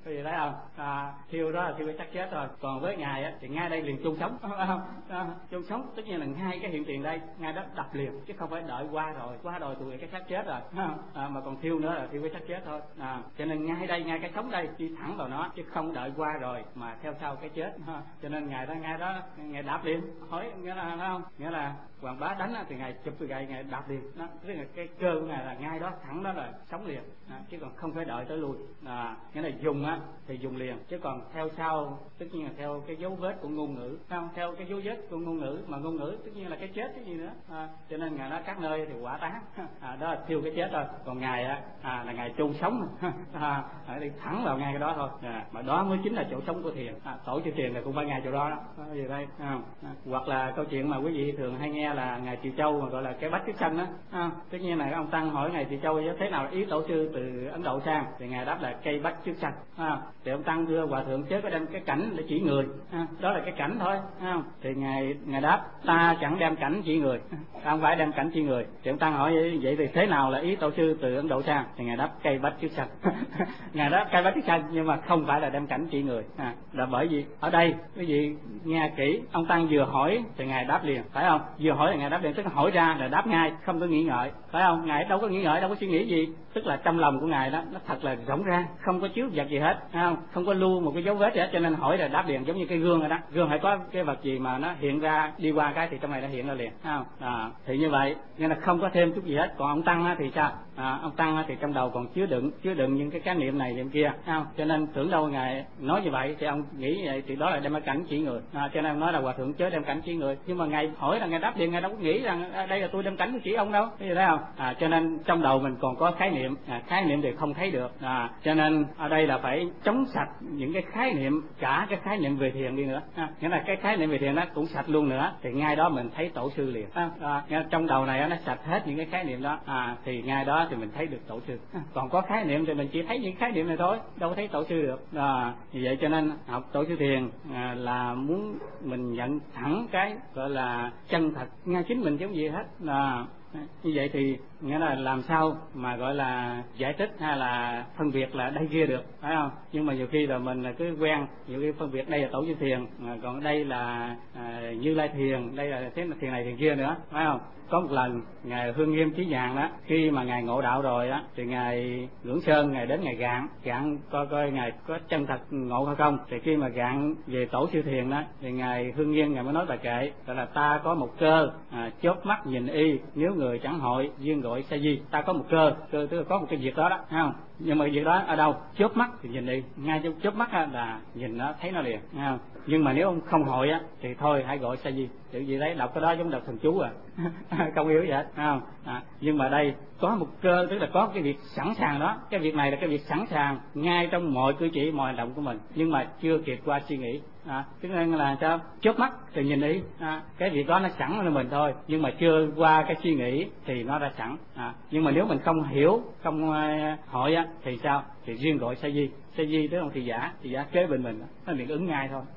Cái gì thấy không? Thiêu đó là thiêu cái xác chết rồi. Còn với ngài á thì ngay đây liền chôn sống, chôn sống tất nhiên là ngay cái hiện tiền đây, ngay đó đập liền, chứ không phải đợi qua rồi tụi cái xác chết rồi, mà còn thiêu nữa là thiêu cái xác chết thôi. Cho nên ngay đây, ngay cái sống đây đi thẳng vào nó, chứ không đợi qua rồi mà theo sau cái chết. Cho nên ngài đó ngài đạp liền. Hỏi nghĩa là không? Nghĩa là Hoàng Bá đánh thì ngài chụp cái gậy ngài đạp liền. Đó, tức là cái cơ của ngài là ngay đó thẳng đó là sống liền, chứ còn không phải đợi tới lui. Nghĩa là dùng thì dùng liền, chứ còn theo sau tất nhiên là theo cái dấu vết của ngôn ngữ, không theo cái dấu vết của ngôn ngữ, mà ngôn ngữ tất nhiên là cái chết cái gì nữa. Cho nên ngài nói các nơi thì quả tán, đó là thiêu cái chết thôi. Còn ngài là ngài chôn sống, đi thẳng vào ngay cái đó thôi. Mà đó mới chính là chỗ sống của thiền. Tổ chư thiền là cũng phải ngay chỗ đó. Gì đây? Hoặc là câu chuyện mà quý vị thường hay nghe là ngài Triệu Châu mà gọi là cái bách kiếp sanh đó. Tất nhiên là ông tăng hỏi ngài Triệu Châu thế nào là ý tổ sư từ Ấn Độ sang, thì ngài đáp là cây bách kiếp sanh. Thì ông tăng đưa hòa thượng chớ có đem cái cảnh để chỉ người, đó là cái cảnh thôi. Thì ngài đáp ta chẳng đem cảnh chỉ người, không phải đem cảnh chỉ người. Thì ông tăng hỏi vậy thì thế nào là ý tổ sư từ Ấn Độ sang, thì ngài đáp cây bách kiếp sanh. Ngài đáp cây bách kiếp sanh nhưng mà không phải là đem cảnh chỉ người. Là bởi vì ở đây quý vị nghe kỹ, ông tăng vừa hỏi thì ngài đáp liền, phải không? Vừa hỏi là ngài đáp liền, tức là hỏi ra là đáp ngay, không có nghĩ ngợi, phải không? Ngài đâu có nghĩ ngợi, đâu có suy nghĩ gì, tức là trong lòng của ngài đó nó thật là rỗng ra, không có chứa vật gì hết, không có lưu một cái dấu vết gì hết, cho nên hỏi là đáp liền. Giống như cái gương rồi đó, gương phải có cái vật gì mà nó hiện ra, đi qua cái thì trong này nó hiện ra liền, thì như vậy nên là không có thêm chút gì hết. Còn ông tăng thì sao? Ông tăng thì trong đầu còn chứa đựng những cái niệm này niệm kia, cho nên tưởng đâu ngài nói như vậy thì ông nghĩ vậy thì đó là đem cảnh chỉ người. Cho nên ông nói là hòa thượng chớ đem cảnh chỉ người, nhưng mà ngài hỏi là ngài đáp liền, ngài đâu có nghĩ rằng đây là tôi đem cảnh chỉ ông đâu, cái gì đấy không? Cho nên trong đầu mình còn có khái niệm thì không thấy được. Cho nên ở đây là phải chống sạch những cái khái niệm, cả cái khái niệm về thiền đi nữa. Nghĩa là cái khái niệm về thiền nó cũng sạch luôn nữa, thì ngay đó mình thấy tổ sư liền. Trong đầu này nó sạch hết những cái khái niệm đó, thì ngay đó thì mình thấy được tổ sư. Còn có khái niệm thì mình chỉ thấy những khái niệm này thôi, đâu có thấy tổ sư được. Vì vậy cho nên học tổ sư thiền là muốn mình nhận thẳng cái gọi là chân thật ngay chính mình, giống gì hết. Như vậy thì nghĩa là làm sao mà gọi là giải thích hay là phân biệt là đây kia được, phải không? Nhưng mà nhiều khi là mình cứ quen, nhiều khi phân biệt đây là tổ sư thiền, còn đây là Như Lai thiền, đây là thế là thiền này thiền kia nữa, phải không? Có một lần ngài Hương Nghiêm Chí Nhàn đó, khi mà ngài ngộ đạo rồi á, thì ngài Ngưỡng Sơn ngài đến ngài gạn coi ngài có chân thật ngộ hay không. Thì khi mà gạn về tổ sư thiền đó, thì ngài Hương Nghiêm ngài mới nói bài kệ gọi là ta có một cơ, chớp mắt nhìn y, nếu người chẳng hội duyên gọi sa di. Ta có một cơ tức là có một cái việc đó đó, thấy không? Nhưng mà việc đó ở đâu? Chớp mắt thì nhìn đi, ngay trong chớp mắt là nhìn nó thấy nó liền, thấy không? Nhưng mà nếu ông không hội á thì thôi hãy gọi sa di. Tự gì đấy đọc cái đó giống đọc thần chú không hiểu vậy hết, thấy không? Nhưng mà đây có một cơ, tức là có cái việc sẵn sàng đó, cái việc này là cái việc sẵn sàng ngay trong mọi cử chỉ mọi hành động của mình, nhưng mà chưa kịp qua suy nghĩ. Tức là sao? Chớp mắt thì nhìn ý, cái việc đó nó sẵn ở mình thôi, nhưng mà chưa qua cái suy nghĩ thì nó đã sẵn. Nhưng mà nếu mình không hiểu, không hỏi á thì sao? Thì riêng gọi sa di tức là thị giả kế bên mình, nó liền ứng ngay thôi.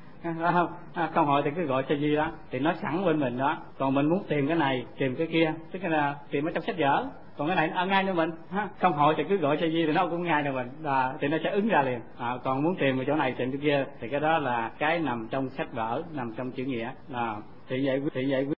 Không hỏi thì cứ gọi sa di đó, thì nó sẵn bên mình đó. Còn mình muốn tìm cái này tìm cái kia, tức là tìm ở trong sách vở, còn cái này ở ngay nơi mình, không hỏi thì cứ gọi sa di thì nó cũng ngay nơi mình, thì nó sẽ ứng ra liền. Còn muốn tìm ở chỗ này tìm chỗ kia thì cái đó là cái nằm trong sách vở, nằm trong chữ nghĩa. Thì vậy